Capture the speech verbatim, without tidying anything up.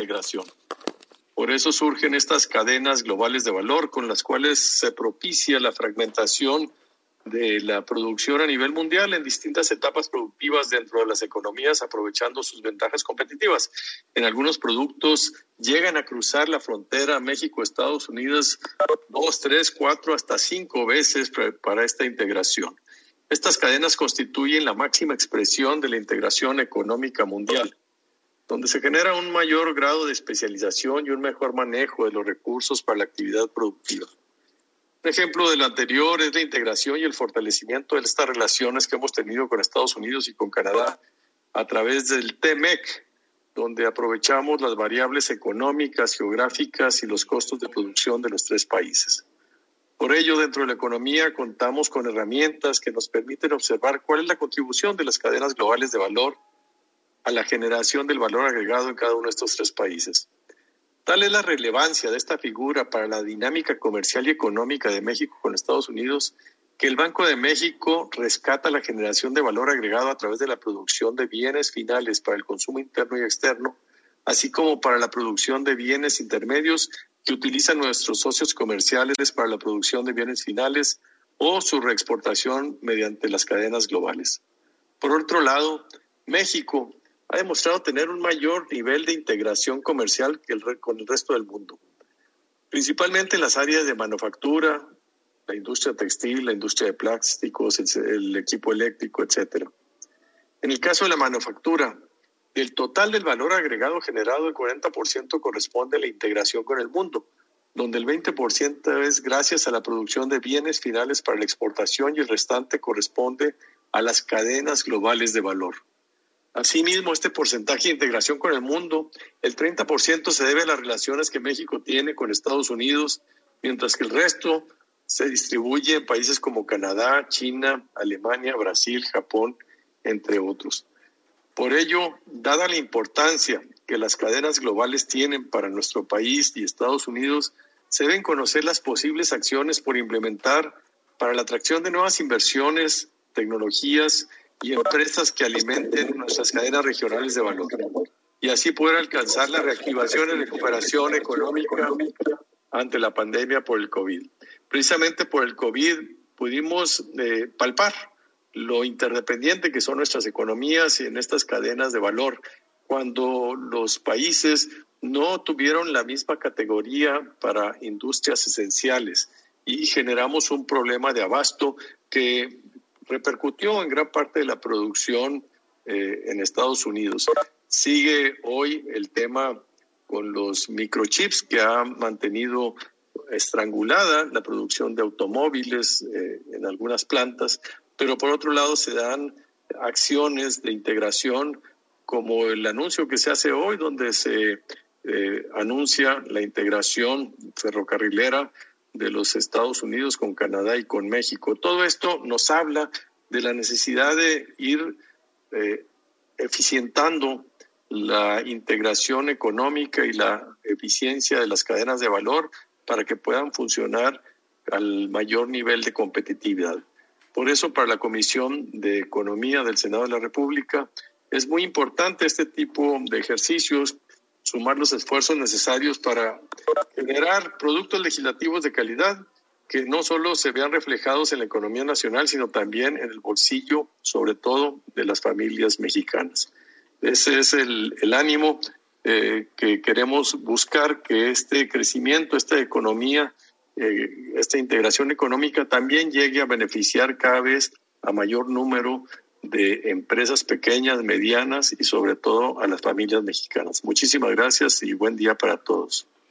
integración. Por eso surgen estas cadenas globales de valor con las cuales se propicia la fragmentación de la producción a nivel mundial en distintas etapas productivas dentro de las economías, aprovechando sus ventajas competitivas. En algunos productos llegan a cruzar la frontera México-Estados Unidos dos, tres, cuatro, hasta cinco veces para esta integración. Estas cadenas constituyen la máxima expresión de la integración económica mundial, donde se genera un mayor grado de especialización y un mejor manejo de los recursos para la actividad productiva. Un ejemplo de lo anterior es la integración y el fortalecimiento de estas relaciones que hemos tenido con Estados Unidos y con Canadá a través del T M E C, donde aprovechamos las variables económicas, geográficas y los costos de producción de los tres países. Por ello, dentro de la economía contamos con herramientas que nos permiten observar cuál es la contribución de las cadenas globales de valor a la generación del valor agregado en cada uno de estos tres países. Tal es la relevancia de esta figura para la dinámica comercial y económica de México con Estados Unidos, que el Banco de México rescata la generación de valor agregado a través de la producción de bienes finales para el consumo interno y externo, así como para la producción de bienes intermedios que utilizan nuestros socios comerciales para la producción de bienes finales o su reexportación mediante las cadenas globales. Por otro lado, México ha demostrado tener un mayor nivel de integración comercial que el, con el resto del mundo, principalmente en las áreas de manufactura, la industria textil, la industria de plásticos, el, el equipo eléctrico, etcétera. En el caso de la manufactura, del total del valor agregado generado, el cuarenta por ciento corresponde a la integración con el mundo, donde el veinte por ciento es gracias a la producción de bienes finales para la exportación y el restante corresponde a las cadenas globales de valor. Asimismo, este porcentaje de integración con el mundo, el treinta por ciento se debe a las relaciones que México tiene con Estados Unidos, mientras que el resto se distribuye en países como Canadá, China, Alemania, Brasil, Japón, entre otros. Por ello, dada la importancia que las cadenas globales tienen para nuestro país y Estados Unidos, se deben conocer las posibles acciones por implementar para la atracción de nuevas inversiones, tecnologías y empresas que alimenten nuestras cadenas regionales de valor, y así poder alcanzar la reactivación y recuperación económica ante la pandemia por el COVID. Precisamente por el COVID pudimos eh, palpar lo interdependiente que son nuestras economías en estas cadenas de valor, cuando los países no tuvieron la misma categoría para industrias esenciales y generamos un problema de abasto que repercutió en gran parte de la producción eh, en Estados Unidos. Sigue hoy el tema con los microchips que ha mantenido estrangulada la producción de automóviles eh, en algunas plantas, pero por otro lado se dan acciones de integración como el anuncio que se hace hoy, donde se eh, anuncia la integración ferrocarrilera de los Estados Unidos con Canadá y con México. Todo esto nos habla de la necesidad de ir eh, eficientando la integración económica y la eficiencia de las cadenas de valor para que puedan funcionar al mayor nivel de competitividad. Por eso, para la Comisión de Economía del Senado de la República, es muy importante este tipo de ejercicios, sumar los esfuerzos necesarios para generar productos legislativos de calidad que no solo se vean reflejados en la economía nacional, sino también en el bolsillo, sobre todo, de las familias mexicanas. Ese es el, el ánimo eh, que queremos buscar, que este crecimiento, esta economía, eh, esta integración económica también llegue a beneficiar cada vez a mayor número de empresas pequeñas, medianas y sobre todo a las familias mexicanas. Muchísimas gracias y buen día para todos.